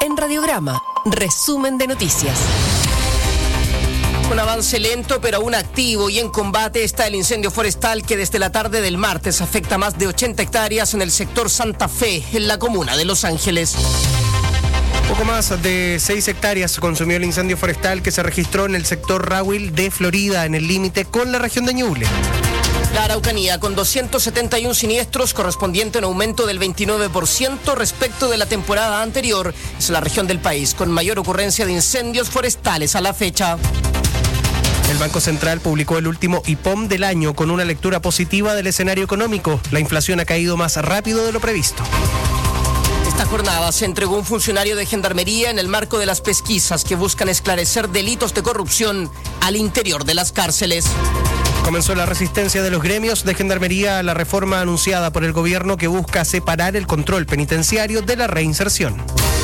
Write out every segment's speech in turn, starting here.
En Radiograma, resumen de noticias. Un avance lento pero aún activo y en combate está el incendio forestal que desde la tarde del martes afecta más de 80 hectáreas en el sector Santa Fe, en la comuna de Los Ángeles. Poco más de 6 hectáreas consumió el incendio forestal que se registró en el sector Rawil de Florida, en el límite con la región de Ñuble. La Araucanía, con 271 siniestros, correspondiente a un aumento del 29% respecto de la temporada anterior, es la región del país con mayor ocurrencia de incendios forestales a la fecha. El Banco Central publicó el último IPOM del año con una lectura positiva del escenario económico. La inflación ha caído más rápido de lo previsto. Esta jornada se entregó un funcionario de Gendarmería en el marco de las pesquisas que buscan esclarecer delitos de corrupción al interior de las cárceles. Comenzó la resistencia de los gremios de Gendarmería a la reforma anunciada por el gobierno que busca separar el control penitenciario de la reinserción.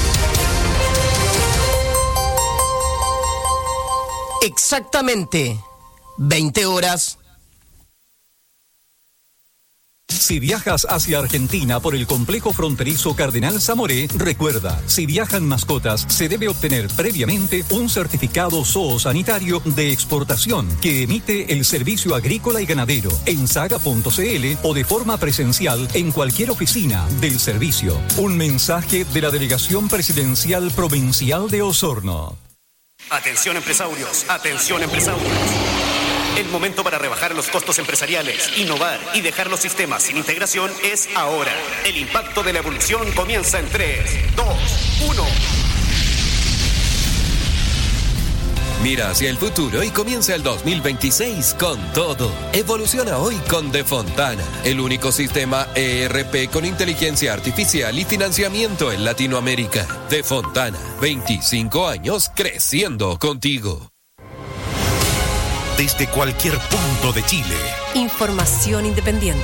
Exactamente 20 horas. Si viajas hacia Argentina por el complejo fronterizo Cardenal Zamoré, recuerda, si viajan mascotas, se debe obtener previamente un certificado zoosanitario de exportación que emite el Servicio Agrícola y Ganadero en saga.cl o de forma presencial en cualquier oficina del servicio. Un mensaje de la Delegación Presidencial Provincial de Osorno. Atención empresarios, atención empresarios. El momento para rebajar los costos empresariales, innovar y dejar los sistemas sin integración es ahora. El impacto de la evolución comienza en 3, 2, 1. Mira hacia el futuro y comienza el 2026 con todo. Evoluciona hoy con De Fontana, el único sistema ERP con inteligencia artificial y financiamiento en Latinoamérica. De Fontana, 25 años creciendo contigo. Desde cualquier punto de Chile. Información independiente.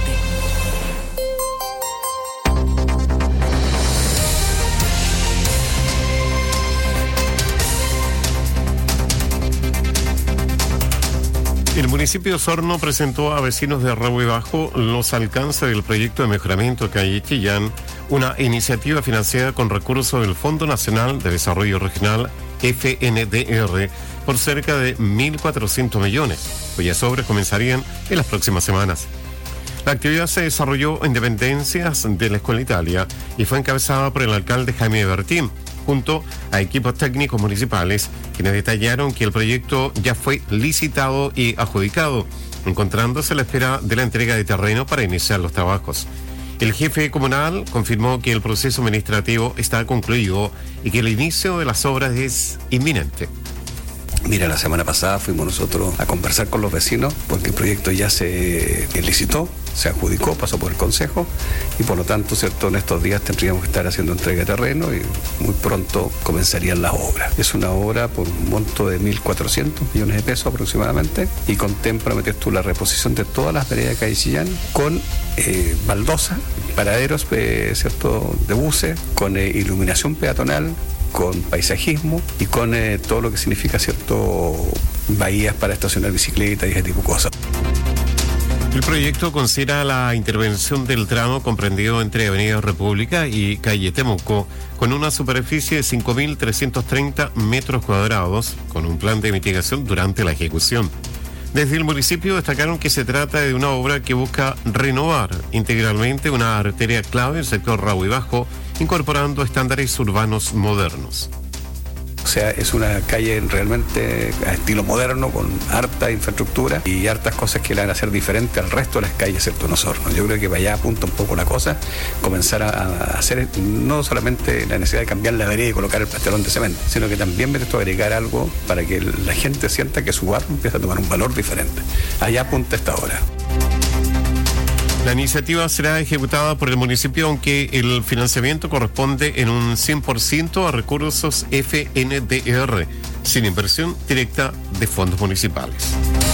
El municipio de Osorno presentó a vecinos de Rahue Bajo los alcances del proyecto de mejoramiento de calle Chillán, una iniciativa financiada con recursos del Fondo Nacional de Desarrollo Regional, FNDR, por cerca de 1.400 millones, cuyas obras comenzarían en las próximas semanas. La actividad se desarrolló en dependencias de la Escuela Italia y fue encabezada por el alcalde Jaime Bertín, junto a equipos técnicos municipales, quienes detallaron que el proyecto ya fue licitado y adjudicado, encontrándose a la espera de la entrega de terreno para iniciar los trabajos. El jefe comunal confirmó que el proceso administrativo está concluido y que el inicio de las obras es inminente. Mira, la semana pasada fuimos nosotros a conversar con los vecinos porque el proyecto ya se licitó, se adjudicó, pasó por el Consejo y por lo tanto, ¿cierto?, en estos días tendríamos que estar haciendo entrega de terreno y muy pronto comenzarían las obras. Es una obra por un monto de 1.400 millones de pesos aproximadamente y contempla, metes tú, la reposición de todas las veredas de calle Chillán con baldosa, paraderos, ¿cierto?, de buses, con iluminación peatonal, con paisajismo y con todo lo que significa, ¿cierto?, bahías para estacionar bicicletas y ese tipo de cosas. El proyecto considera la intervención del tramo comprendido entre Avenida República y calle Temuco, con una superficie de 5.330 metros cuadrados, con un plan de mitigación durante la ejecución. Desde el municipio destacaron que se trata de una obra que busca renovar integralmente una arteria clave del sector Rahue Bajo, incorporando estándares urbanos modernos. O sea, es una calle realmente a estilo moderno, con harta infraestructura y hartas cosas que la van a hacer diferente al resto de las calles, ¿cierto?, en Osorno. Yo creo que para allá apunta un poco la cosa, comenzar a hacer no solamente la necesidad de cambiar la vereda y colocar el pastelón de cemento, sino que también metes tú a agregar algo para que la gente sienta que su barrio empieza a tomar un valor diferente. Allá apunta esta obra. La iniciativa será ejecutada por el municipio, aunque el financiamiento corresponde en un 100% a recursos FNDR, sin inversión directa de fondos municipales.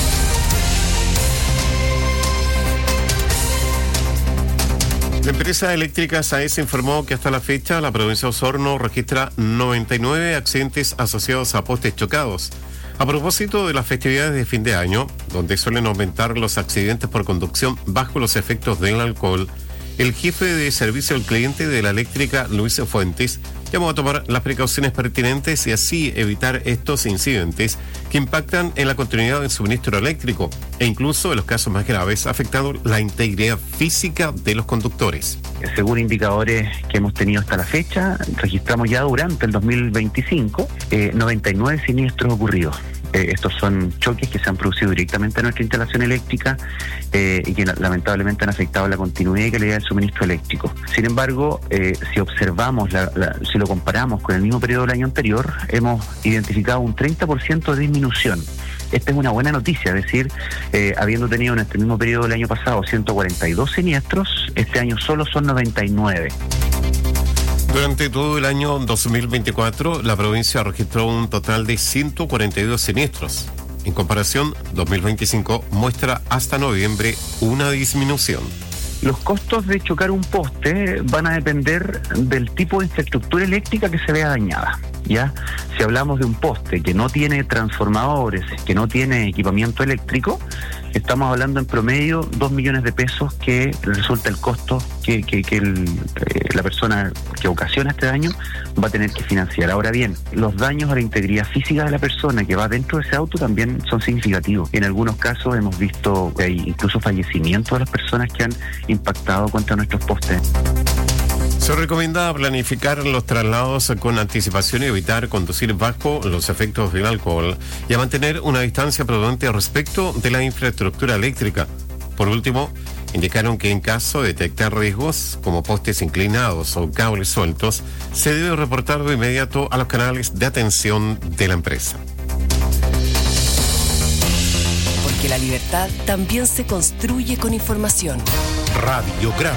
La empresa eléctrica SAES informó que hasta la fecha la provincia de Osorno registra 99 accidentes asociados a postes chocados. A propósito de las festividades de fin de año, donde suelen aumentar los accidentes por conducción bajo los efectos del alcohol, El jefe de servicio al cliente de la eléctrica, Luis Fuentes, llamó a tomar las precauciones pertinentes y así evitar estos incidentes que impactan en la continuidad del suministro eléctrico e incluso, en los casos más graves, afectando la integridad física de los conductores. Según indicadores que hemos tenido hasta la fecha, registramos ya durante el 2025 99 siniestros ocurridos. Estos son choques que se han producido directamente en nuestra instalación eléctrica y que lamentablemente han afectado la continuidad y calidad del suministro eléctrico. Sin embargo, si observamos, si lo comparamos con el mismo periodo del año anterior, hemos identificado un 30% de disminución. Esta es una buena noticia, es decir, habiendo tenido en este mismo periodo del año pasado 142 siniestros, este año solo son 99. Durante todo el año 2024, la provincia registró un total de 142 siniestros. En comparación, 2025 muestra hasta noviembre una disminución. Los costos de chocar un poste van a depender del tipo de infraestructura eléctrica que se vea dañada. ¿Ya? Si hablamos de un poste que no tiene transformadores, que no tiene equipamiento eléctrico, estamos hablando en promedio 2 millones de pesos que resulta el costo que la persona que ocasiona este daño va a tener que financiar. Ahora bien, los daños a la integridad física de la persona que va dentro de ese auto también son significativos. En algunos casos hemos visto que hay incluso fallecimientos de las personas que han impactado contra nuestros postes. Se recomienda planificar los traslados con anticipación y evitar conducir bajo los efectos del alcohol y a mantener una distancia prudente respecto de la infraestructura eléctrica. Por último, indicaron que en caso de detectar riesgos como postes inclinados o cables sueltos, se debe reportar de inmediato a los canales de atención de la empresa. Porque la libertad también se construye con información. Radiograma.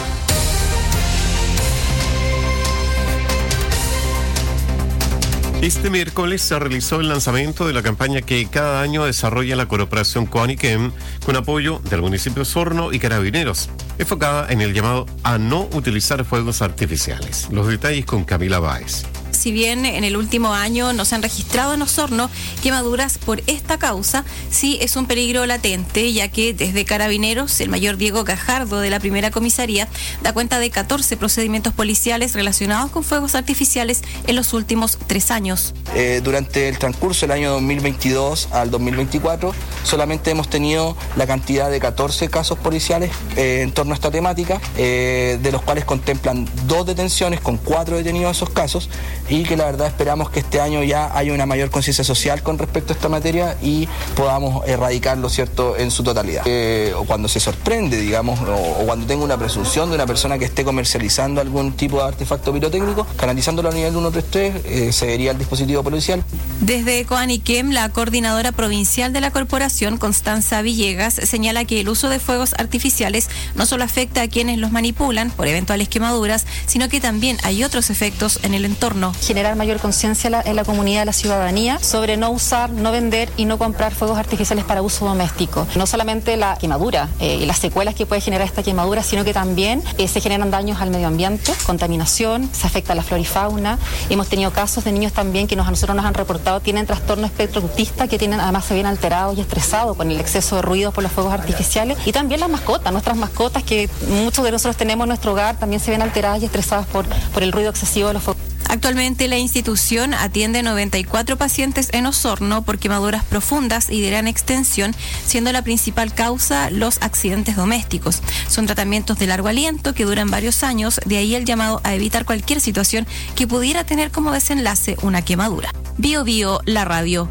Este miércoles se realizó el lanzamiento de la campaña que cada año desarrolla la corporación Coaniquem con apoyo del municipio de Osorno y Carabineros, enfocada en el llamado a no utilizar fuegos artificiales. Los detalles con Camila Báez. Si bien en el último año no se han registrado en Osorno quemaduras por esta causa, sí es un peligro latente, ya que desde Carabineros, el mayor Diego Cajardo de la primera comisaría da cuenta de 14 procedimientos policiales relacionados con fuegos artificiales en los últimos 3 años. Durante el transcurso del año 2022 al 2024, solamente hemos tenido la cantidad de 14 casos policiales en torno a esta temática, de los cuales contemplan 2 detenciones con 4 detenidos en esos casos, y que la verdad esperamos que este año ya haya una mayor conciencia social con respecto a esta materia y podamos erradicarlo, ¿cierto?, en su totalidad. O cuando se sorprende, digamos, o cuando tenga una presunción de una persona que esté comercializando algún tipo de artefacto pirotécnico, canalizándolo a nivel 133, se vería el dispositivo policial. Desde Coaniquem, la coordinadora provincial de la corporación, Constanza Villegas, señala que el uso de fuegos artificiales no solo afecta a quienes los manipulan por eventuales quemaduras, sino que también hay otros efectos en el entorno. Generar mayor conciencia en la comunidad, de la ciudadanía, sobre no usar, no vender y no comprar fuegos artificiales para uso doméstico. No solamente la quemadura y las secuelas que puede generar esta quemadura, sino que también se generan daños al medio ambiente, contaminación, se afecta a la flora y fauna. Hemos tenido casos de niños también que a nosotros nos han reportado tienen trastorno espectro autista, que además se ven alterados y estresados con el exceso de ruido por los fuegos artificiales. Y también las mascotas, nuestras mascotas, que muchos de nosotros tenemos en nuestro hogar, también se ven alteradas y estresadas por el ruido excesivo de los fuegos. Actualmente la institución atiende 94 pacientes en Osorno por quemaduras profundas y de gran extensión, siendo la principal causa los accidentes domésticos. Son tratamientos de largo aliento que duran varios años, de ahí el llamado a evitar cualquier situación que pudiera tener como desenlace una quemadura. Bio Bio, la radio.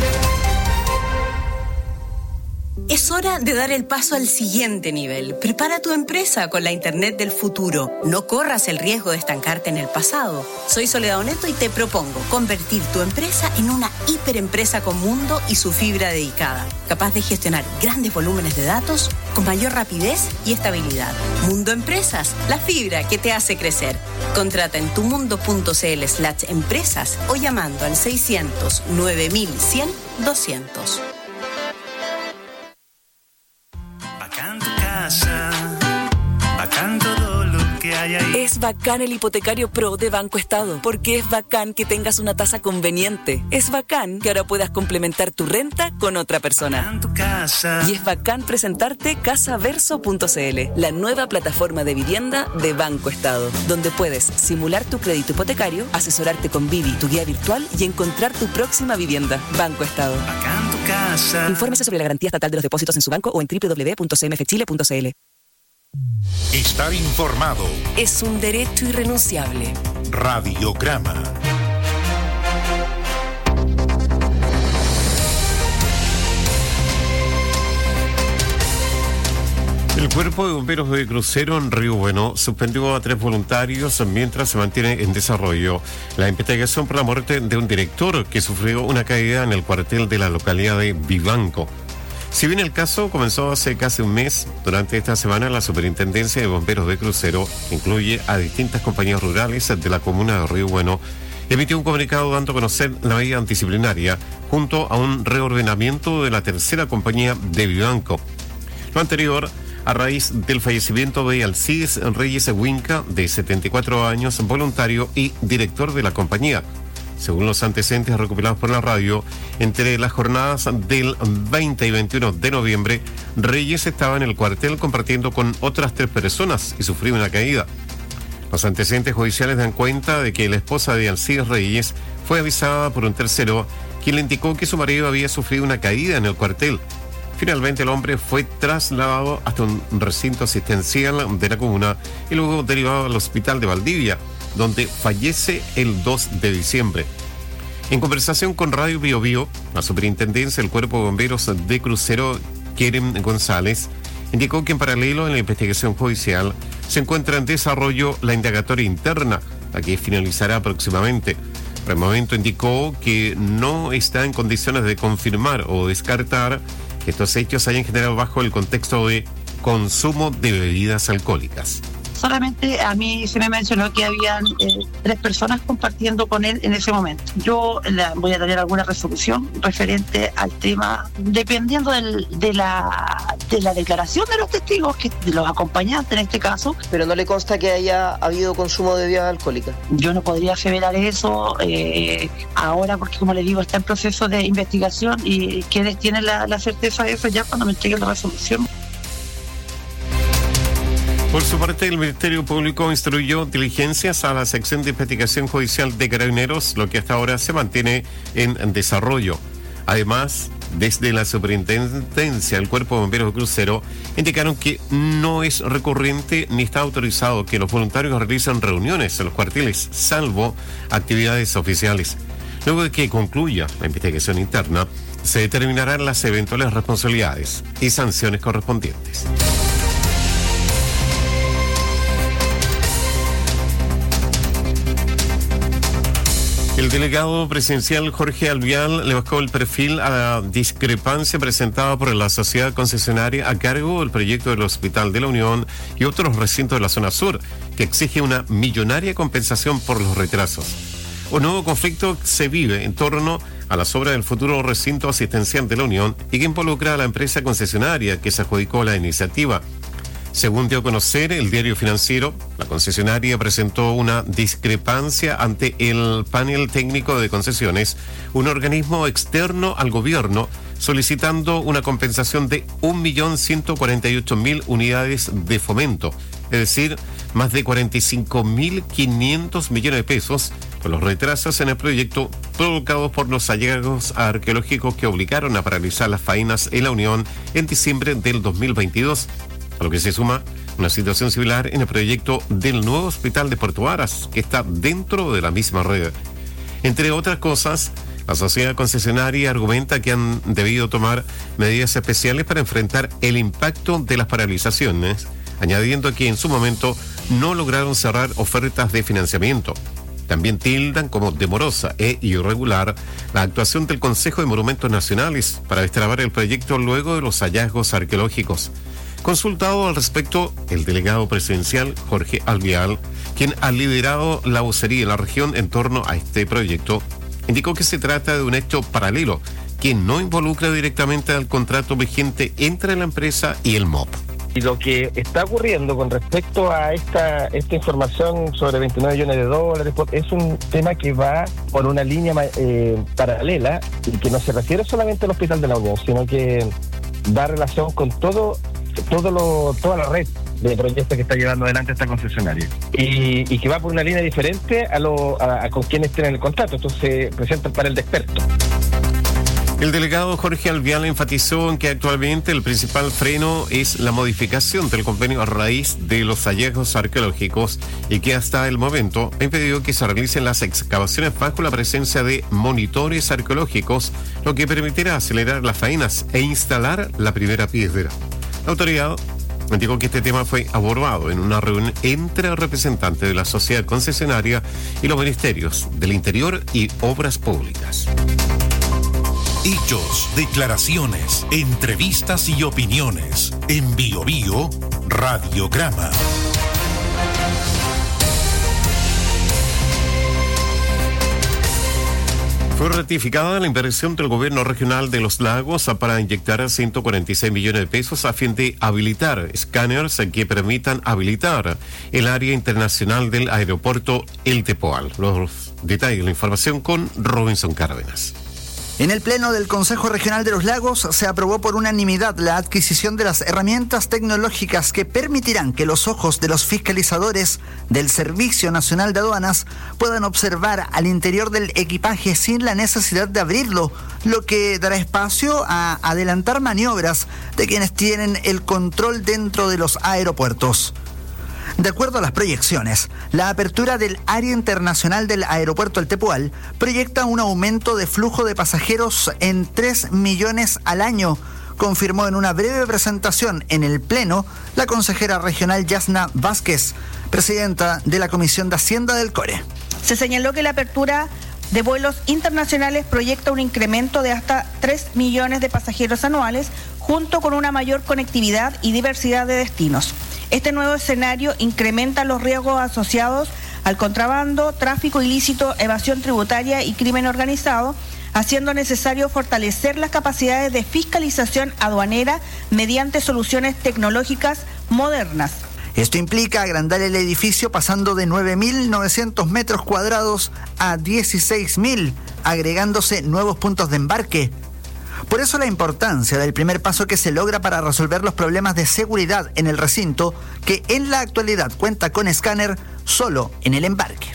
Es hora de dar el paso al siguiente nivel. Prepara tu empresa con la Internet del futuro. No corras el riesgo de estancarte en el pasado. Soy Soledad Oneto y te propongo convertir tu empresa en una hiperempresa con mundo y su fibra dedicada, capaz de gestionar grandes volúmenes de datos con mayor rapidez y estabilidad. Mundo Empresas, la fibra que te hace crecer. Contrata en tumundo.cl/empresas o llamando al 600 9100 200. Bacán todo lo que hay ahí. Es bacán el hipotecario Pro de Banco Estado, porque es bacán que tengas una tasa conveniente. Es bacán que ahora puedas complementar tu renta con otra persona. Y es bacán presentarte casaverso.cl, la nueva plataforma de vivienda de Banco Estado, donde puedes simular tu crédito hipotecario, asesorarte con Vivi, tu guía virtual, y encontrar tu próxima vivienda. Banco Estado. Infórmese sobre la garantía estatal de los depósitos en su banco o en www.cmfchile.cl. Estar informado Es un derecho irrenunciable. Radiograma. El Cuerpo de Bomberos de Crucero en Río Bueno suspendió a 3 voluntarios mientras se mantiene en desarrollo la investigación por la muerte de un director que sufrió una caída en el cuartel de la localidad de Vivanco. Si bien el caso comenzó hace casi un mes, durante esta semana la Superintendencia de Bomberos de Crucero, que incluye a distintas compañías rurales de la comuna de Río Bueno, emitió un comunicado dando a conocer la medida disciplinaria junto a un reordenamiento de la tercera compañía de Vivanco. Lo anterior a raíz del fallecimiento de Alcides Reyes Huinca, de 74 años, voluntario y director de la compañía. Según los antecedentes recopilados por la radio, entre las jornadas del 20 y 21 de noviembre, Reyes estaba en el cuartel compartiendo con otras 3 personas y sufrió una caída. Los antecedentes judiciales dan cuenta de que la esposa de Alcides Reyes fue avisada por un tercero, quien le indicó que su marido había sufrido una caída en el cuartel. Finalmente el hombre fue trasladado hasta un recinto asistencial de la comuna y luego derivado al hospital de Valdivia, donde fallece el 2 de diciembre. En conversación con Radio Bio Bio, la superintendencia del Cuerpo de Bomberos de Crucero, Keren González, indicó que en paralelo en la investigación judicial se encuentra en desarrollo la indagatoria interna, la que finalizará próximamente. Por el momento indicó que no está en condiciones de confirmar o descartar que estos hechos se hayan generado bajo el contexto de consumo de bebidas alcohólicas. Solamente a mí se me mencionó que habían 3 personas compartiendo con él en ese momento. Yo voy a tener alguna resolución referente al tema, dependiendo de la declaración de los testigos, de los acompañantes en este caso. ¿Pero no le consta que haya habido consumo de bebidas alcohólicas? Yo no podría aseverar eso ahora porque, como les digo, está en proceso de investigación y quienes tienen la certeza de eso ya cuando me entreguen la resolución. Por su parte, el Ministerio Público instruyó diligencias a la sección de investigación judicial de Carabineros, lo que hasta ahora se mantiene en desarrollo. Además, desde la Superintendencia del Cuerpo de Bomberos de Crucero, indicaron que no es recurrente ni está autorizado que los voluntarios realicen reuniones en los cuarteles, salvo actividades oficiales. Luego de que concluya la investigación interna, se determinarán las eventuales responsabilidades y sanciones correspondientes. El delegado presidencial Jorge Alvial le bajó el perfil a la discrepancia presentada por la sociedad concesionaria a cargo del proyecto del Hospital de la Unión y otros recintos de la zona sur, que exige una millonaria compensación por los retrasos. Un nuevo conflicto se vive en torno a las obras del futuro recinto asistencial de la Unión y que involucra a la empresa concesionaria que se adjudicó la iniciativa. Según dio a conocer el diario Financiero, la concesionaria presentó una discrepancia ante el panel técnico de concesiones, un organismo externo al gobierno, solicitando una compensación de 1.148.000 unidades de fomento, es decir, más de 45.500 millones de pesos por los retrasos en el proyecto provocados por los hallazgos arqueológicos que obligaron a paralizar las faenas en la Unión en diciembre del 2022. A lo que se suma una situación similar en el proyecto del nuevo hospital de Puerto Varas, que está dentro de la misma red. Entre otras cosas, la sociedad concesionaria argumenta que han debido tomar medidas especiales para enfrentar el impacto de las paralizaciones, añadiendo que en su momento no lograron cerrar ofertas de financiamiento. También tildan como demorosa e irregular la actuación del Consejo de Monumentos Nacionales para destrabar el proyecto luego de los hallazgos arqueológicos. Consultado al respecto, el delegado presidencial Jorge Alvial, quien ha liderado la vocería en la región en torno a este proyecto, indicó que se trata de un hecho paralelo que no involucra directamente al contrato vigente entre la empresa y el MOP. Y lo que está ocurriendo con respecto a esta información sobre 29 millones de dólares es un tema que va por una línea paralela y que no se refiere solamente al Hospital de la Unión, sino que da relación con toda la red de proyectos que está llevando adelante esta concesionaria y que va por una línea diferente a con quienes tienen el contrato. Entonces se presenta el panel de expertos. El delegado Jorge Alvial enfatizó en que actualmente el principal freno es la modificación del convenio a raíz de los hallazgos arqueológicos y que hasta el momento ha impedido que se realicen las excavaciones bajo la presencia de monitores arqueológicos, lo que permitirá acelerar las faenas e instalar la primera piedra. La autoridad indicó que este tema fue abordado en una reunión entre representantes de la sociedad concesionaria y los ministerios del Interior y Obras Públicas. Hechos, declaraciones, entrevistas y opiniones. En Bio Bio, Radiograma. Fue ratificada la inversión del gobierno regional de Los Lagos para inyectar 146 millones de pesos a fin de habilitar escáneres que permitan habilitar el área internacional del aeropuerto El Tepoal. Los detalles de la información con Robinson Cárdenas. En el Pleno del Consejo Regional de Los Lagos se aprobó por unanimidad la adquisición de las herramientas tecnológicas que permitirán que los ojos de los fiscalizadores del Servicio Nacional de Aduanas puedan observar al interior del equipaje sin la necesidad de abrirlo, lo que dará espacio a adelantar maniobras de quienes tienen el control dentro de los aeropuertos. De acuerdo a las proyecciones, la apertura del área internacional del aeropuerto El Tepual proyecta un aumento de flujo de pasajeros en 3 millones al año, confirmó en una breve presentación en el Pleno la consejera regional Yasna Vázquez, presidenta de la Comisión de Hacienda del CORE. Se señaló que la apertura de vuelos internacionales proyecta un incremento de hasta 3 millones de pasajeros anuales, junto con una mayor conectividad y diversidad de destinos. Este nuevo escenario incrementa los riesgos asociados al contrabando, tráfico ilícito, evasión tributaria y crimen organizado, haciendo necesario fortalecer las capacidades de fiscalización aduanera mediante soluciones tecnológicas modernas. Esto implica agrandar el edificio pasando de 9.900 metros cuadrados a 16.000, agregándose nuevos puntos de embarque. Por eso la importancia del primer paso que se logra para resolver los problemas de seguridad en el recinto, que en la actualidad cuenta con escáner solo en el embarque.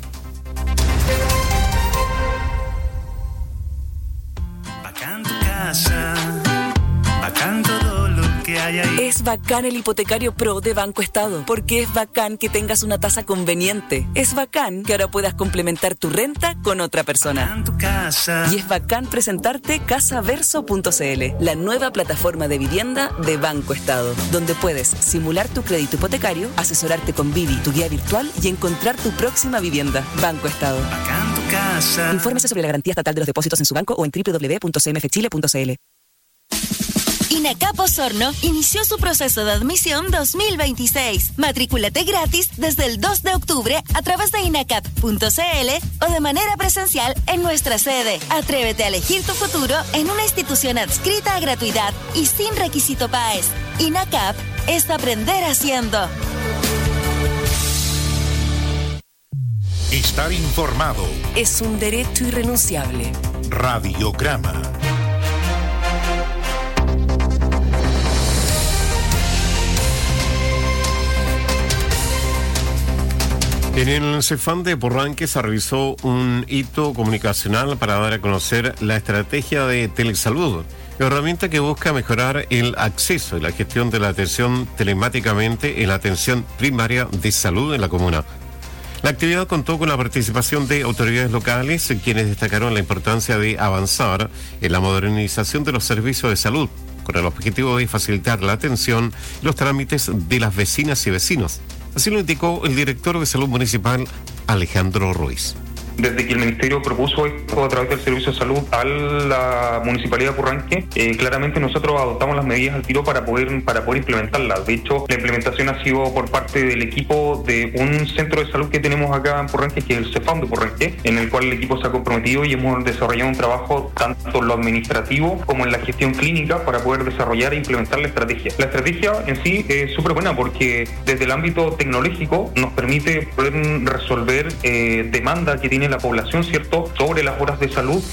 Bacán tu casa, bacán todo lo que hay ahí. Es bacán el hipotecario Pro de Banco Estado, porque es bacán que tengas una tasa conveniente. Es bacán que ahora puedas complementar tu renta con otra persona. Bacán tu casa. Y es bacán presentarte casaverso.cl, la nueva plataforma de vivienda de Banco Estado, donde puedes simular tu crédito hipotecario, asesorarte con Vivi, tu guía virtual, y encontrar tu próxima vivienda. Banco Estado. Bacán tu casa. Infórmese sobre la garantía estatal de los depósitos en su banco o en www.cmfchile.cl. INACAP Osorno inició su proceso de admisión 2026. Matrículate gratis desde el 2 de octubre a través de inacap.cl o de manera presencial en nuestra sede. Atrévete a elegir tu futuro en una institución adscrita a gratuidad y sin requisito PAES. INACAP es aprender haciendo. Estar informado. Es un derecho irrenunciable. Radiograma. En el CEFAM de Porranque se realizó un hito comunicacional para dar a conocer la estrategia de telesalud, herramienta que busca mejorar el acceso y la gestión de la atención telemáticamente en la atención primaria de salud en la comuna. La actividad contó con la participación de autoridades locales, quienes destacaron la importancia de avanzar en la modernización de los servicios de salud, con el objetivo de facilitar la atención y los trámites de las vecinas y vecinos. Así lo indicó el director de Salud Municipal, Alejandro Ruiz. Desde que el Ministerio propuso esto a través del Servicio de Salud a la Municipalidad de Purranque, claramente nosotros adoptamos las medidas al tiro para poder implementarlas. De hecho, la implementación ha sido por parte del equipo de un centro de salud que tenemos acá en Purranque, que es el CEFAM de Purranque, en el cual el equipo se ha comprometido y hemos desarrollado un trabajo tanto en lo administrativo como en la gestión clínica para poder desarrollar e implementar la estrategia. La estrategia en sí es súper buena porque desde el ámbito tecnológico nos permite poder resolver demanda que tiene la población, ¿cierto?, sobre las horas de salud.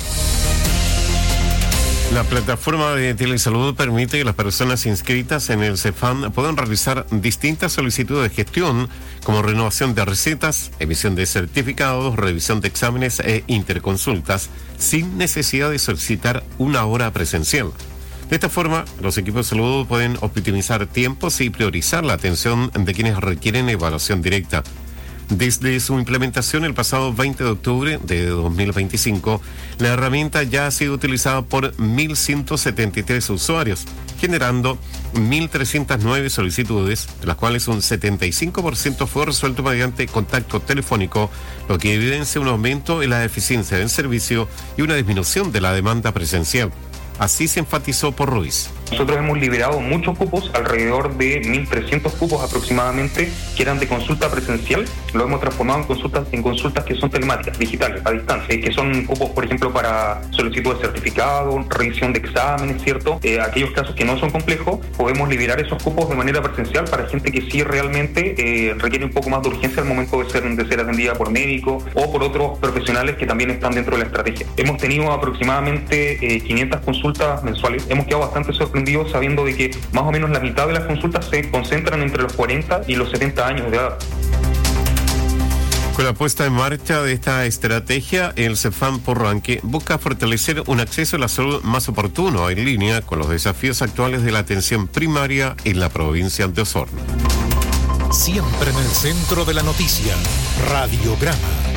La plataforma de telesalud permite que las personas inscritas en el CEFAM puedan realizar distintas solicitudes de gestión, como renovación de recetas, emisión de certificados, revisión de exámenes e interconsultas, sin necesidad de solicitar una hora presencial. De esta forma, los equipos de salud pueden optimizar tiempos y priorizar la atención de quienes requieren evaluación directa. Desde su implementación el pasado 20 de octubre de 2025, la herramienta ya ha sido utilizada por 1.173 usuarios, generando 1.309 solicitudes, de las cuales un 75% fue resuelto mediante contacto telefónico, lo que evidencia un aumento en la eficiencia del servicio y una disminución de la demanda presencial. Así se enfatizó por Ruiz. Nosotros hemos liberado muchos cupos, alrededor de 1.300 cupos aproximadamente, que eran de consulta presencial. Lo hemos transformado en consultas que son telemáticas, digitales, a distancia, que son cupos, por ejemplo, para solicitud de certificado, revisión de exámenes, ¿cierto? Aquellos casos que no son complejos, podemos liberar esos cupos de manera presencial para gente que sí realmente requiere un poco más de urgencia al momento de ser atendida por médicos o por otros profesionales que también están dentro de la estrategia. Hemos tenido aproximadamente 500 consultas mensuales. Hemos quedado bastante sorprendidos sabiendo de que más o menos la mitad de las consultas se concentran entre los 40 y los 70 años de edad. Con la puesta en marcha de esta estrategia, el CEFAM Purranque busca fortalecer un acceso a la salud más oportuno, en línea con los desafíos actuales de la atención primaria en la provincia de Osorno. Siempre en el centro de la noticia, Radiograma.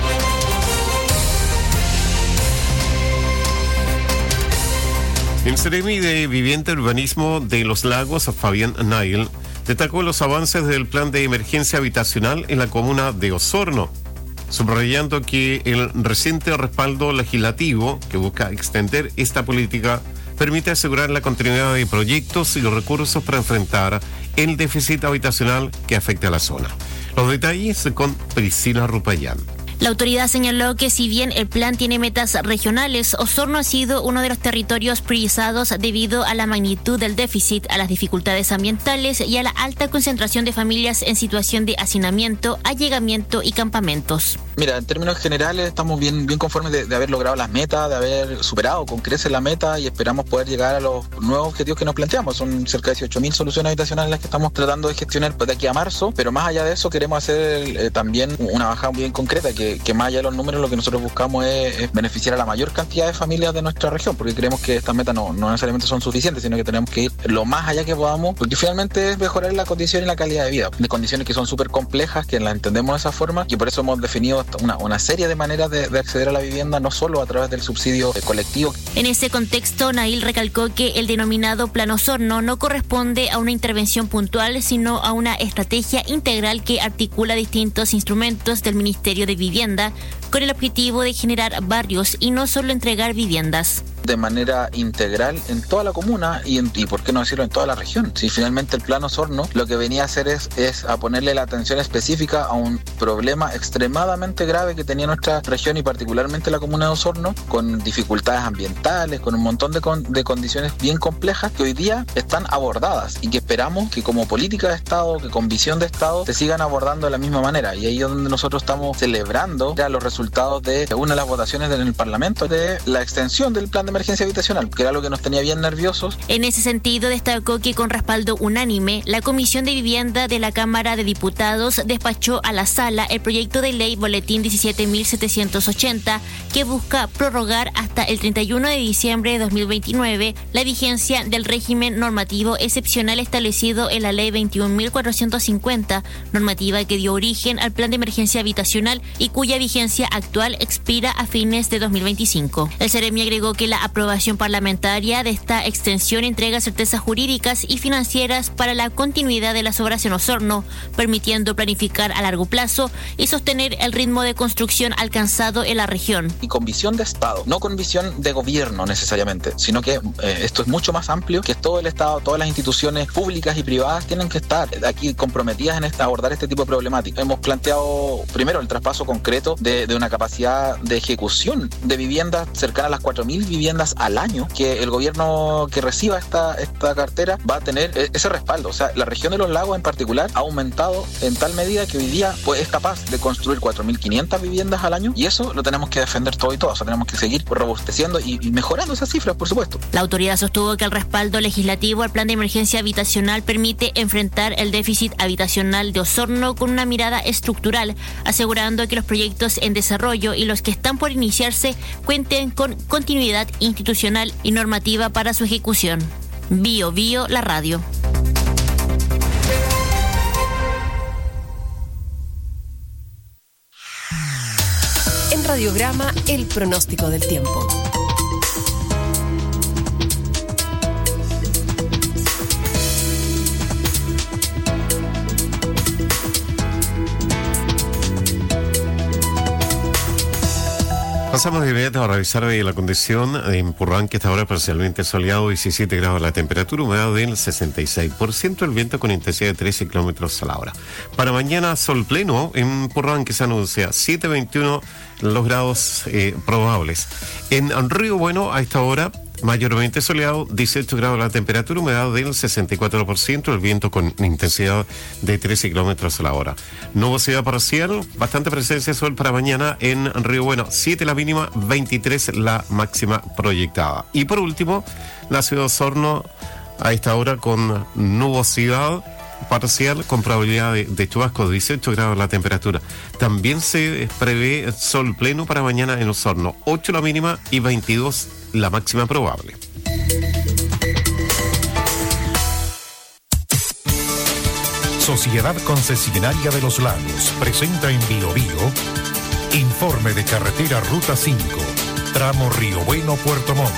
El Seremi de Vivienda y Urbanismo de Los Lagos, Fabián Nail, destacó los avances del plan de emergencia habitacional en la comuna de Osorno, subrayando que el reciente respaldo legislativo que busca extender esta política permite asegurar la continuidad de proyectos y los recursos para enfrentar el déficit habitacional que afecta a la zona. Los detalles con Priscila Rupayán. La autoridad señaló que si bien el plan tiene metas regionales, Osorno ha sido uno de los territorios priorizados debido a la magnitud del déficit, a las dificultades ambientales y a la alta concentración de familias en situación de hacinamiento, allegamiento y campamentos. Mira, en términos generales estamos bien conformes de haber logrado las metas, de haber superado con creces la meta y esperamos poder llegar a los nuevos objetivos que nos planteamos. Son cerca de 18.000 soluciones habitacionales las que estamos tratando de gestionar de aquí a marzo, pero más allá de eso queremos hacer también una bajada bien concreta que más allá de los números lo que nosotros buscamos es beneficiar a la mayor cantidad de familias de nuestra región, porque creemos que estas metas no necesariamente son suficientes, sino que tenemos que ir lo más allá que podamos, porque finalmente es mejorar la condición y la calidad de vida, de condiciones que son súper complejas, que las entendemos de esa forma, y por eso hemos definido una serie de maneras de acceder a la vivienda, no solo a través del subsidio colectivo. En ese contexto, Nail recalcó que el denominado Plan Osorno no corresponde a una intervención puntual, sino a una estrategia integral que articula distintos instrumentos del Ministerio de Vivienda con el objetivo de generar barrios y no solo entregar viviendas. De manera integral en toda la comuna y por qué no decirlo en toda la región. Si finalmente el Plan Osorno lo que venía a hacer es a ponerle la atención específica a un problema extremadamente grave que tenía nuestra región y particularmente la comuna de Osorno, con dificultades ambientales, con un montón de condiciones bien complejas que hoy día están abordadas y que esperamos que como política de Estado, que con visión de Estado, se sigan abordando de la misma manera. Y ahí es donde nosotros estamos celebrando ya los resultados de una de las votaciones en el Parlamento de la extensión del plan de emergencia habitacional, que era lo que nos tenía bien nerviosos. En ese sentido, destacó que con respaldo unánime, la Comisión de Vivienda de la Cámara de Diputados despachó a la sala el proyecto de ley Boletín 17.780, que busca prorrogar hasta el 31 de diciembre de 2029 la vigencia del régimen normativo excepcional establecido en la ley 21.450, normativa que dio origen al plan de emergencia habitacional y cuya vigencia actual expira a fines de 2025. El Ceremi agregó que la aprobación parlamentaria de esta extensión entrega certezas jurídicas y financieras para la continuidad de las obras en Osorno, permitiendo planificar a largo plazo y sostener el ritmo de construcción alcanzado en la región. Y con visión de Estado, no con visión de gobierno necesariamente, sino que esto es mucho más amplio, que todo el Estado, todas las instituciones públicas y privadas tienen que estar aquí comprometidas en abordar este tipo de problemática. Hemos planteado primero el traspaso concreto de una capacidad de ejecución de viviendas cercana a las 4.000 viviendas al año, que el gobierno que reciba esta cartera va a tener ese respaldo. O sea, la región de los lagos en particular ha aumentado en tal medida que hoy día pues, es capaz de construir 4.500 viviendas al año, y eso lo tenemos que defender todo y todo. O sea, tenemos que seguir robusteciendo y mejorando esas cifras, por supuesto. La autoridad sostuvo que el respaldo legislativo al plan de emergencia habitacional permite enfrentar el déficit habitacional de Osorno con una mirada estructural, asegurando que los proyectos en desarrollo y los que están por iniciarse cuenten con continuidad institucional y normativa para su ejecución. Bio Bio, la radio. En Radiograma, el pronóstico del tiempo. Pasamos de inmediato a revisar la condición en Purrán, que está ahora parcialmente soleado, 17 grados la temperatura, humedad del 66%, el viento con intensidad de 13 kilómetros a la hora. Para mañana, sol pleno en Purrán, que se anuncia 7,21 los grados probables. En Río Bueno, a esta hora, mayormente soleado, 18 grados la temperatura, humedad del 64%, el viento con intensidad de 13 kilómetros a la hora. Nubosidad parcial, bastante presencia de sol para mañana en Río Bueno, 7 la mínima, 23 la máxima proyectada. Y por último, la ciudad de Osorno a esta hora con nubosidad parcial con probabilidad de chubascos, 18 grados la temperatura. También se prevé sol pleno para mañana en Osorno, 8 la mínima y 22 la máxima probable. Sociedad Concesionaria de los Lagos presenta en Bio Bio informe de carretera Ruta 5, tramo Río Bueno, Puerto Montt.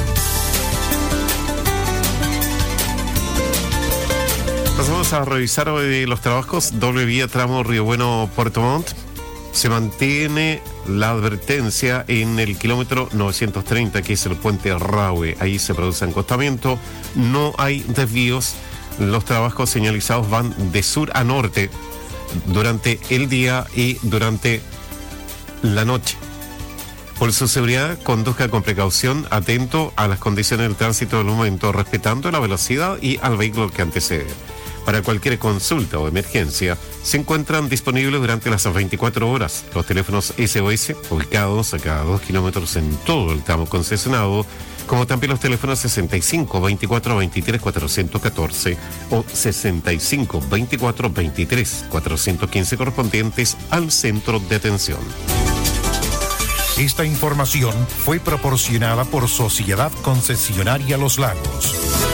Pasamos a revisar hoy los trabajos. Doble vía tramo Río Bueno, Puerto Montt. Se mantiene la advertencia en el kilómetro 930, que es el puente Rahue. Ahí se produce encostamiento. No hay desvíos. Los trabajos señalizados van de sur a norte durante el día y durante la noche. Por su seguridad, conduzca con precaución, atento a las condiciones del tránsito del momento, respetando la velocidad y al vehículo que antecede. Para cualquier consulta o emergencia, se encuentran disponibles durante las 24 horas los teléfonos SOS, ubicados a cada 2 kilómetros en todo el tramo concesionado, como también los teléfonos 65 24 23 414 o 65 24 23 415 correspondientes al centro de atención. Esta información fue proporcionada por Sociedad Concesionaria Los Lagos.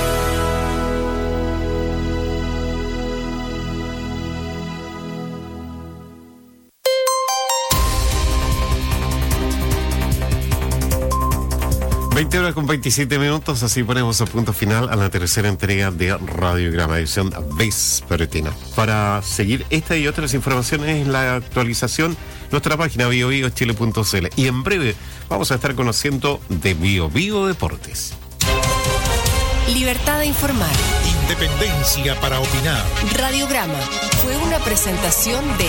Horas con 27 minutos, así ponemos a punto final a la tercera entrega de Radiograma, edición vespertina. Para seguir esta y otras informaciones en la actualización, nuestra página biobiochile.cl, y en breve vamos a estar conociendo de Bio Bio Deportes. Libertad de informar. Independencia para opinar. Radiograma fue una presentación de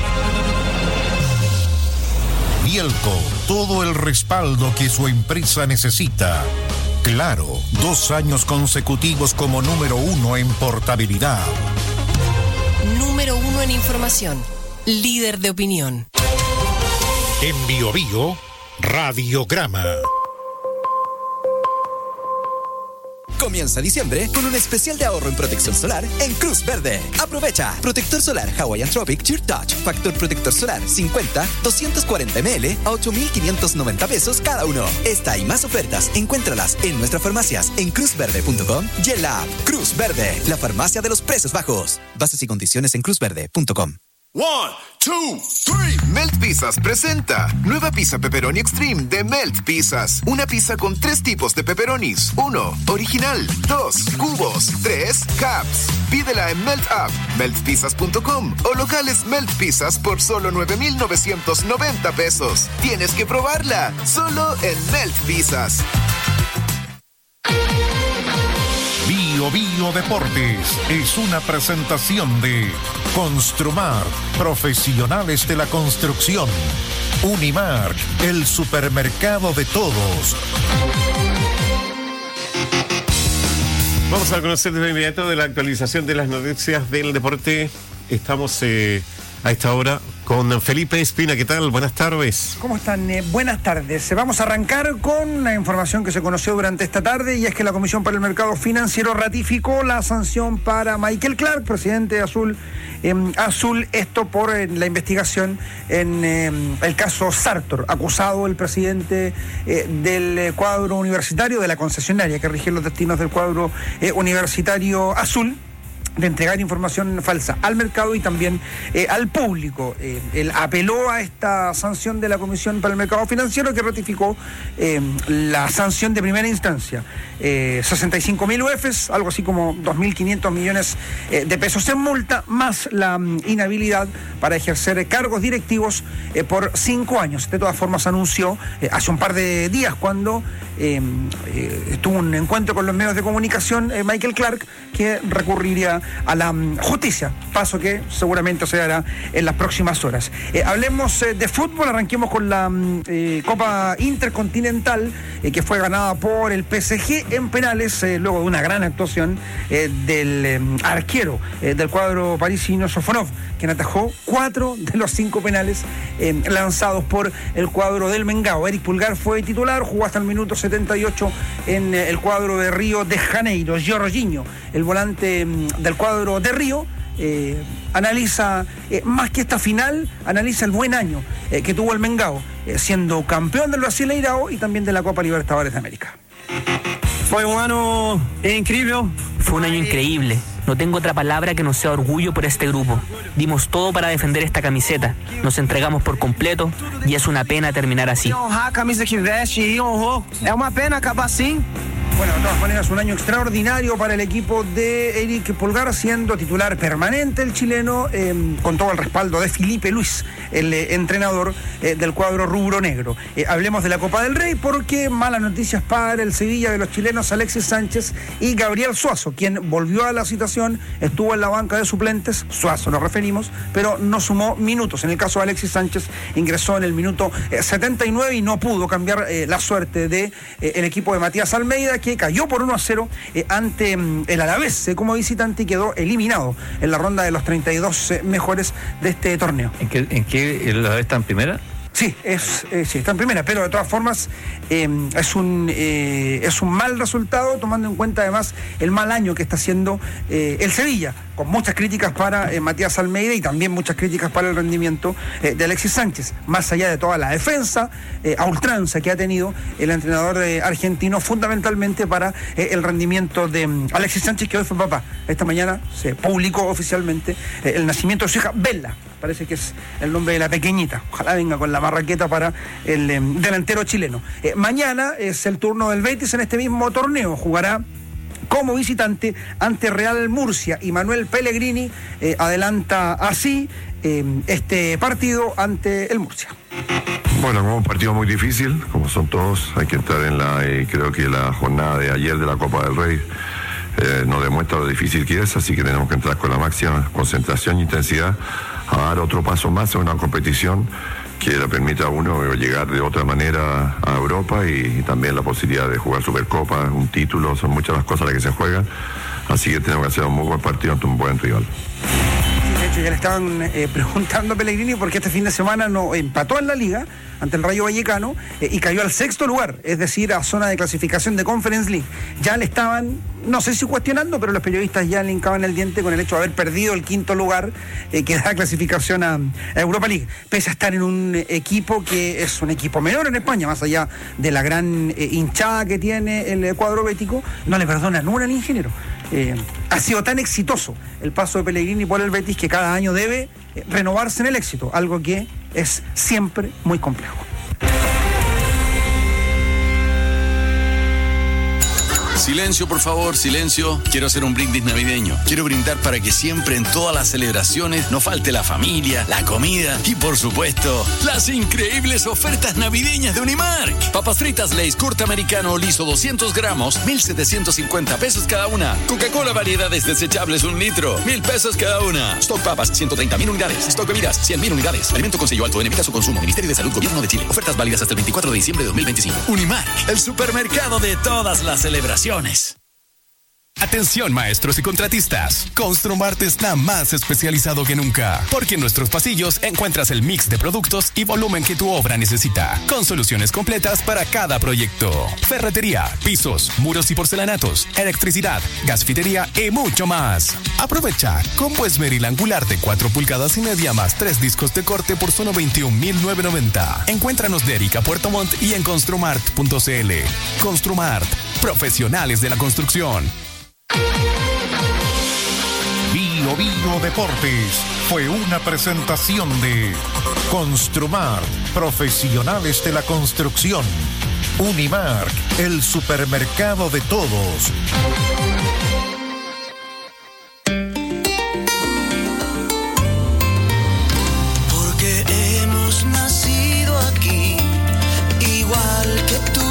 Bielco, todo el respaldo que su empresa necesita. Claro, 2 años consecutivos como número 1 en portabilidad. Número 1 en información. Líder de opinión. En Bio Bio, Radiograma. Comienza diciembre con un especial de ahorro en protección solar en Cruz Verde. Aprovecha. Protector solar Hawaiian Tropic Sheer Touch. Factor protector solar 50, 240 ml a 8,590 pesos cada uno. Esta y más ofertas, encuéntralas en nuestras farmacias en cruzverde.com y en la app Cruz Verde, la farmacia de los precios bajos. Bases y condiciones en cruzverde.com. 1, 2, 3. Melt Pizzas presenta nueva pizza pepperoni extreme de Melt Pizzas. Una pizza con 3 tipos de pepperonis. 1, original. 2, cubos. 3, cups. Pídela en Melt App, meltpizzas.com o locales Melt Pizzas por solo 9,990 pesos. Tienes que probarla, solo en Melt Pizzas. Bio Bio Deportes es una presentación de Construmar, profesionales de la construcción. Unimark, el supermercado de todos. Vamos a conocer de inmediato de la actualización de las noticias del deporte. Estamos a esta hora con Felipe Espina. ¿Qué tal? Buenas tardes. ¿Cómo están? Buenas tardes. Vamos a arrancar con la información que se conoció durante esta tarde, y es que la Comisión para el Mercado Financiero ratificó la sanción para Michael Clark, presidente de Azul, esto por la investigación en el caso Sartor, acusado el presidente del cuadro universitario, de la concesionaria que rige los destinos del cuadro universitario Azul, de entregar información falsa al mercado y también al público. Él apeló a esta sanción de la Comisión para el Mercado Financiero, que ratificó la sanción de primera instancia. 65.000 UFs, algo así como 2.500 millones de pesos en multa, más la inhabilidad para ejercer cargos directivos por 5 años. De todas formas, anunció hace un par de días, cuando tuvo un encuentro con los medios de comunicación, Michael Clark, que recurriría a la justicia, paso que seguramente se dará en las próximas horas. Hablemos de fútbol, arranquemos con la Copa Intercontinental, que fue ganada por el PSG en penales, luego de una gran actuación del arquero del cuadro parisino, Sofonov, quien atajó 4 de los 5 penales lanzados por el cuadro del Mengao. Eric Pulgar fue titular, jugó hasta el minuto 78 en el cuadro de Río de Janeiro. Jorginho, el volante del cuadro de Río, analiza, más que esta final, analiza el buen año que tuvo el Mengao, siendo campeón del Brasileirao y también de la Copa Libertadores de América. Fue un año increíble. Fue un año increíble. No tengo otra palabra que no sea orgullo por este grupo. Dimos todo para defender esta camiseta. Nos entregamos por completo y es una pena terminar así. Honrar a camisa que veste y honró. Es una pena acabar así. Bueno, de todas maneras, un año extraordinario para el equipo de Eric Pulgar, siendo titular permanente el chileno, con todo el respaldo de Felipe Luis, el entrenador del cuadro rubro negro. Hablemos de la Copa del Rey, porque malas noticias para el Sevilla de los chilenos Alexis Sánchez y Gabriel Suazo, quien volvió a la citación, estuvo en la banca de suplentes, Suazo nos referimos, pero no sumó minutos. En el caso de Alexis Sánchez, ingresó en el minuto 79 y no pudo cambiar la suerte de el equipo de Matías Almeida, que cayó por 1-0 ante el Alavés como visitante y quedó eliminado en la ronda de los 32 mejores de este torneo. ¿En qué el Alavés está en primera? Sí, sí, está en primera, pero de todas formas es un mal resultado, tomando en cuenta además el mal año que está haciendo el Sevilla, con muchas críticas para Matías Almeida y también muchas críticas para el rendimiento de Alexis Sánchez, más allá de toda la defensa a ultranza que ha tenido el entrenador argentino, fundamentalmente para el rendimiento de Alexis Sánchez, que hoy fue papá. Esta mañana se publicó oficialmente el nacimiento de su hija Bella, parece que es el nombre de la pequeñita. Ojalá venga con la marraqueta para el delantero chileno. Mañana es el turno del Betis en este mismo torneo. Jugará como visitante ante Real Murcia, y Manuel Pellegrini adelanta así este partido ante el Murcia. Bueno, como un partido muy difícil, como son todos, hay que entrar en creo que la jornada de ayer de la Copa del Rey nos demuestra lo difícil que es, así que tenemos que entrar con la máxima concentración e intensidad a dar otro paso más en una competición que le permita a uno llegar de otra manera a Europa, y también la posibilidad de jugar Supercopa, un título, son muchas las cosas las que se juegan, así que tenemos que hacer un muy buen partido ante un buen rival. De hecho, ya le estaban preguntando a Pellegrini porque este fin de semana no empató en la Liga ante el Rayo Vallecano y cayó al 6º lugar, es decir, a zona de clasificación de Conference League. Ya le estaban, no sé si cuestionando, pero los periodistas ya le hincaban el diente con el hecho de haber perdido el 5º lugar que da clasificación a Europa League, pese a estar en un equipo que es un equipo menor en España, más allá de la gran hinchada que tiene el cuadro bético. No le perdonan una al ingeniero. ha sido tan exitoso el paso de Pellegrini por el Betis que cada año debe renovarse en el éxito, algo que es siempre muy complejo. Silencio, por favor, silencio. Quiero hacer un brindis navideño. Quiero brindar para que siempre en todas las celebraciones no falte la familia, la comida y, por supuesto, las increíbles ofertas navideñas de Unimark. Papas fritas Lay's corte americano liso 200 gramos, 1,750 pesos cada una. Coca-Cola variedades desechables 1 litro, 1,000 pesos cada una. Stock papas 130.000 unidades. Stock bebidas 100.000 unidades. Alimento con sello alto en evita su consumo. Ministerio de Salud, Gobierno de Chile. Ofertas válidas hasta el 24 de diciembre de 2025. Unimark, el supermercado de todas las celebraciones. Atención maestros y contratistas, Construmart está más especializado que nunca, porque en nuestros pasillos encuentras el mix de productos y volumen que tu obra necesita, con soluciones completas para cada proyecto. Ferretería, pisos, muros y porcelanatos, electricidad, gasfitería y mucho más. Aprovecha combo esmeril angular de 4 pulgadas y media más 3 discos de corte por solo 21.990. Encuéntranos de Erika Puerto Montt y en construmart.cl. Construmart, profesionales de la construcción. Bio Bio Deportes fue una presentación de Construmart, profesionales de la construcción. Unimark, el supermercado de todos. Porque hemos nacido aquí, igual que tú.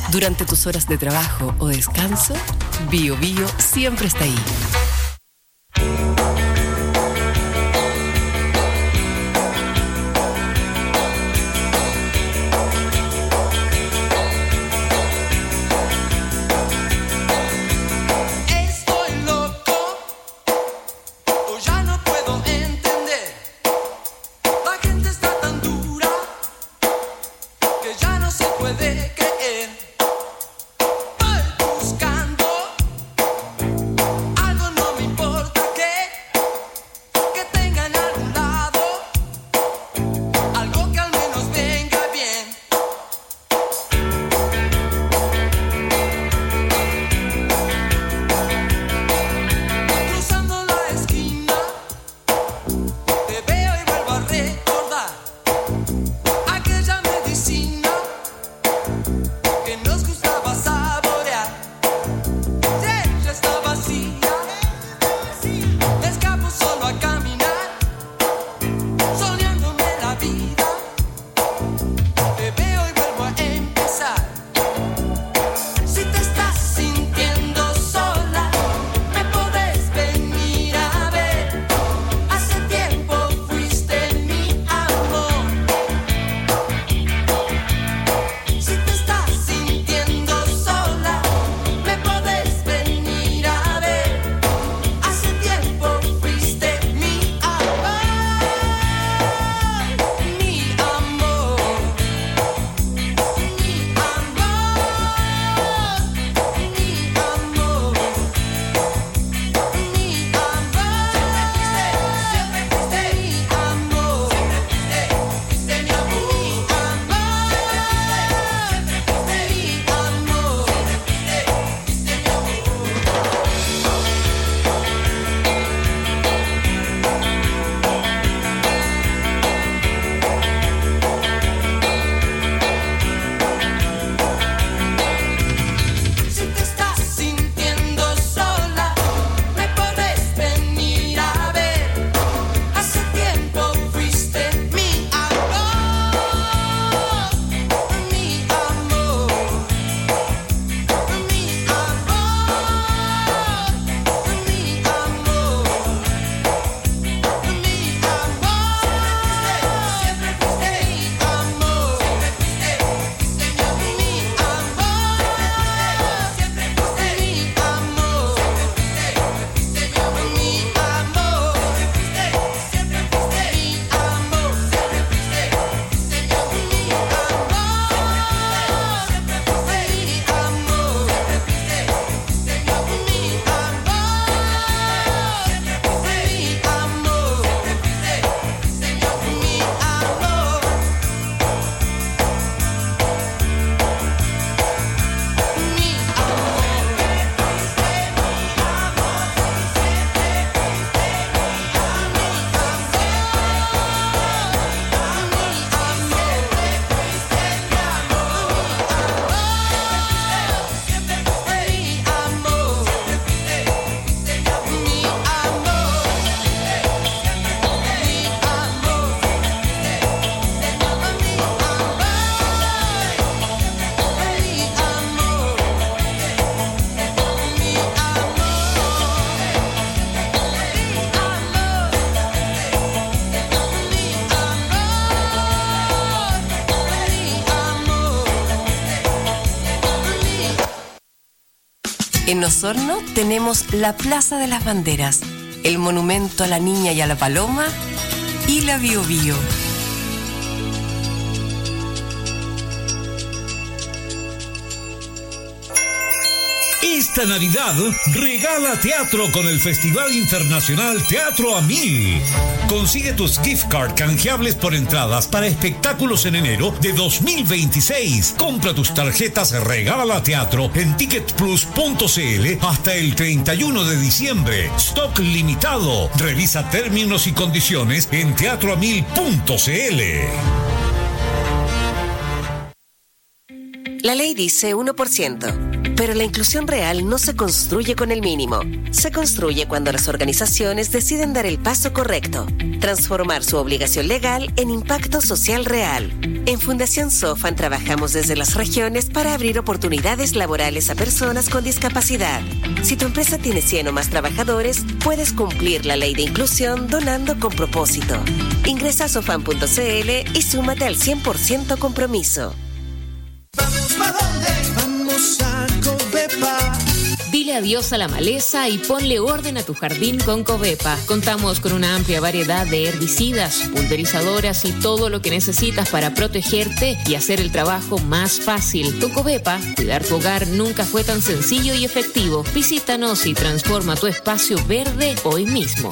Durante tus horas de trabajo o descanso, Bio Bio siempre está ahí. En Osorno tenemos la Plaza de las Banderas, el monumento a la niña y a la paloma y la Bio Bio. Esta Navidad regala teatro con el Festival Internacional Teatro a 1000. Consigue tus gift card canjeables por entradas para espectáculos en enero de 2026. Compra tus tarjetas Regala Teatro en ticketplus.cl hasta el 31 de diciembre. Stock limitado. Revisa términos y condiciones en teatroa1000.cl. La ley dice 1%, pero la inclusión real no se construye con el mínimo. Se construye cuando las organizaciones deciden dar el paso correcto, transformar su obligación legal en impacto social real. En Fundación Sofan trabajamos desde las regiones para abrir oportunidades laborales a personas con discapacidad. Si tu empresa tiene 100 o más trabajadores, puedes cumplir la ley de inclusión donando con propósito. Ingresa a sofan.cl y súmate al 100% compromiso. Vamos a Covepa. Dile adiós a la maleza y ponle orden a tu jardín con Covepa. Contamos con una amplia variedad de herbicidas, pulverizadoras y todo lo que necesitas para protegerte y hacer el trabajo más fácil. Con Covepa, cuidar tu hogar nunca fue tan sencillo y efectivo. Visítanos y transforma tu espacio verde hoy mismo.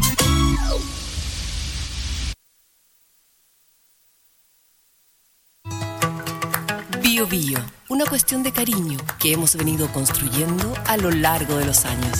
Bio Bio, una cuestión de cariño que hemos venido construyendo a lo largo de los años.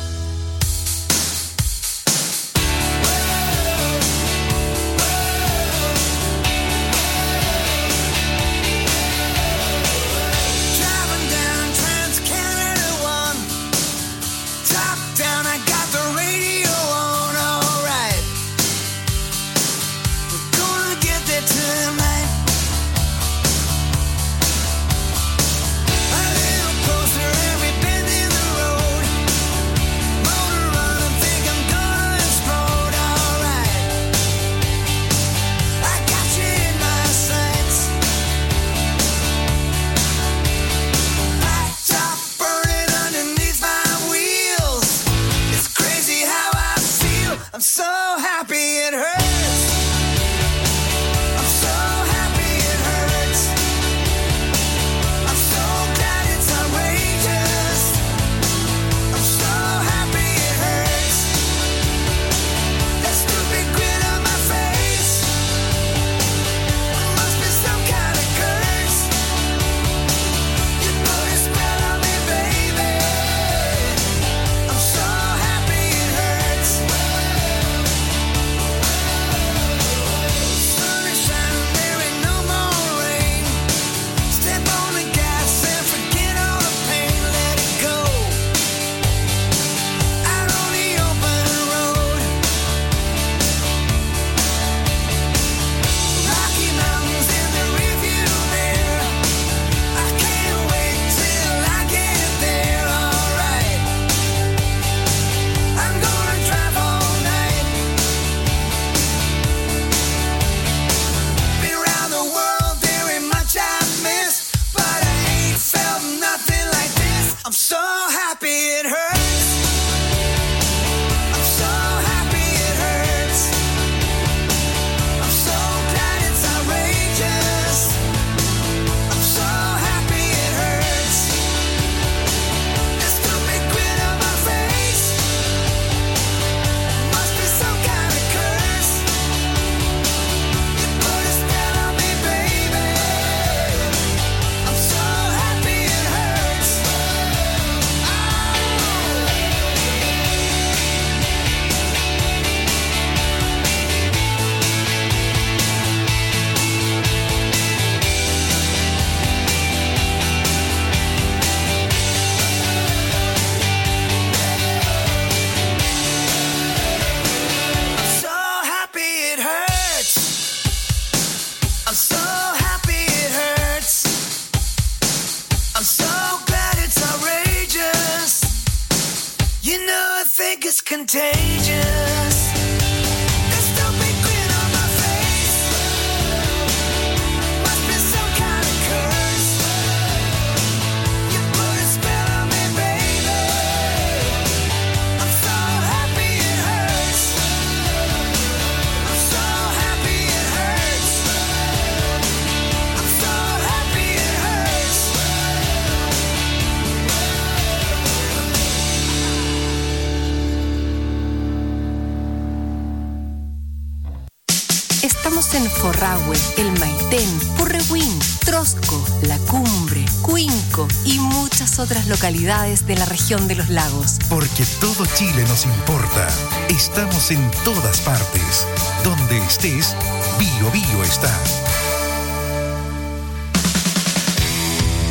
Estamos en Forrahue, El Maitén, Purrehuen, Trosco, La Cumbre, Cuinco y muchas otras localidades de la región de los lagos. Porque todo Chile nos importa. Estamos en todas partes. Donde estés, Bio Bio está.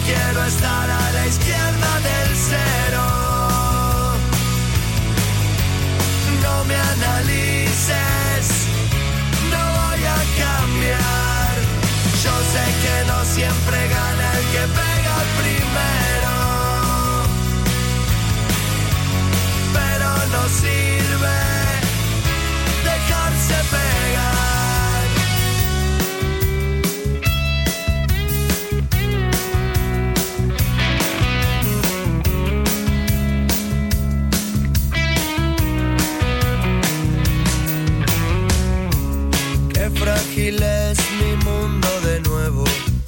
quiero estar a la izquierda del cero. No me analices, no voy a cambiar. Yo sé que no siempre gana el que pega primero, pero no sirve dejarse pegar. Frágil es mi mundo de nuevo.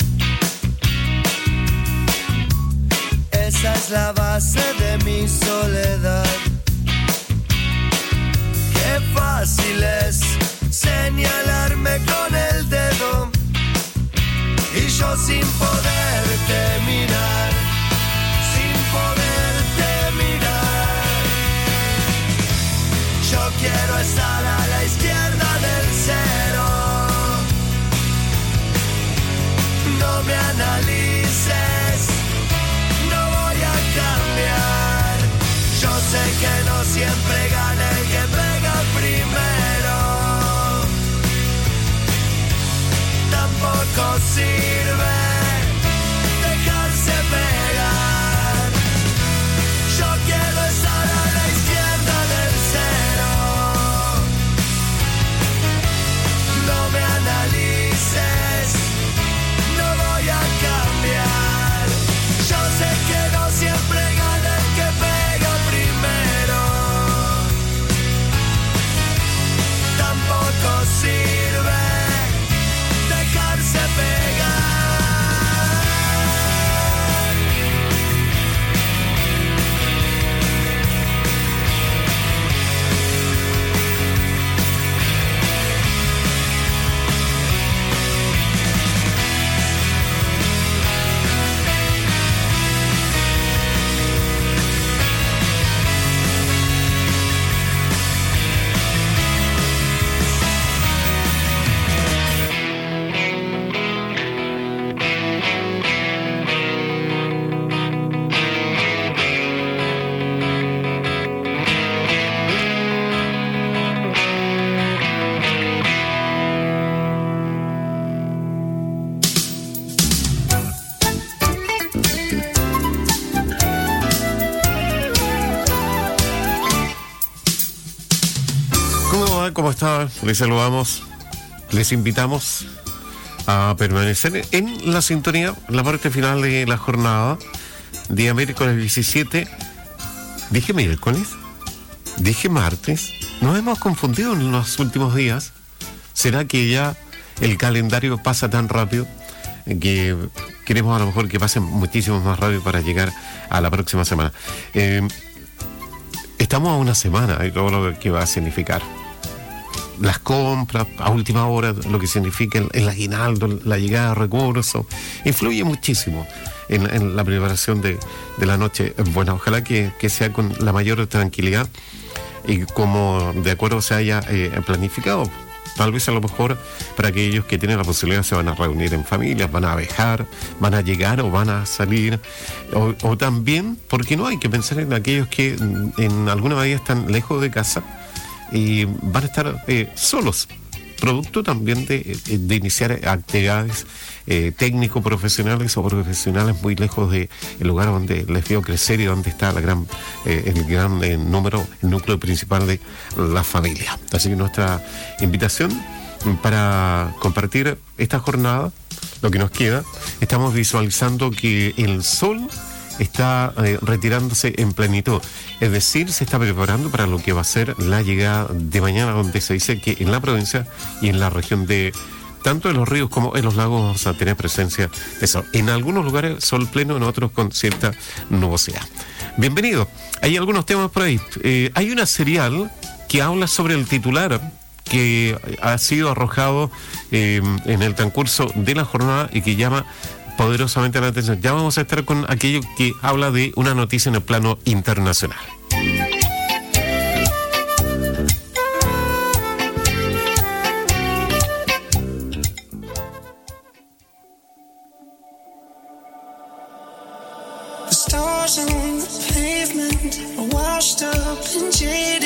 Esa es la base de mi soledad. Qué fácil es señalarme con el dedo y yo sin poderte mirar, sin poderte mirar. Yo quiero estar a la izquierda del cero. No me analices, no voy a cambiar. Yo sé que no siempre gana el que pega primero. Tampoco sirve dejarse pegar. Yo quiero estar a la izquierda del cero. No me analices, no voy a cambiar. Yo sé que no siempre gana el que pega primero. Tampoco sirve dejarse pegar. ¿Cómo está? Les saludamos, les invitamos a permanecer en la sintonía, la parte final de la jornada, día miércoles 17. ¿Dije miércoles? ¿Dije martes? Nos hemos confundido en los últimos días. ¿Será que ya el calendario pasa tan rápido que queremos a lo mejor que pasen muchísimo más rápido para llegar a la próxima semana? Estamos a una semana y todo lo que va a significar las compras a última hora, lo que significa el aguinaldo, la llegada de recursos, influye muchísimo en la preparación de la noche. Bueno, ojalá que sea con la mayor tranquilidad y como de acuerdo se haya planificado. Tal vez a lo mejor para aquellos que tienen la posibilidad se van a reunir en familias, van a viajar, van a llegar o van a salir. O también, porque no hay que pensar en aquellos que en alguna medida están lejos de casa y van a estar solos, producto también de iniciar actividades técnico-profesionales o profesionales muy lejos del lugar donde les vio crecer y donde está el gran núcleo principal de la familia. Así que nuestra invitación para compartir esta jornada, lo que nos queda, estamos visualizando que el sol está retirándose en plenitud, es decir, se está preparando para lo que va a ser la llegada de mañana, donde se dice que en la provincia y en la región de tanto en los ríos como en los lagos vamos a tener presencia de sol. En algunos lugares sol pleno, en otros con cierta nubosidad. Bienvenido. Hay algunos temas por ahí. Hay una serial que habla sobre el titular que ha sido arrojado en el transcurso de la jornada y que llama poderosamente la atención. Ya vamos a estar con aquello que habla de una noticia en el plano internacional. The stars on the pavement are washed up in jade.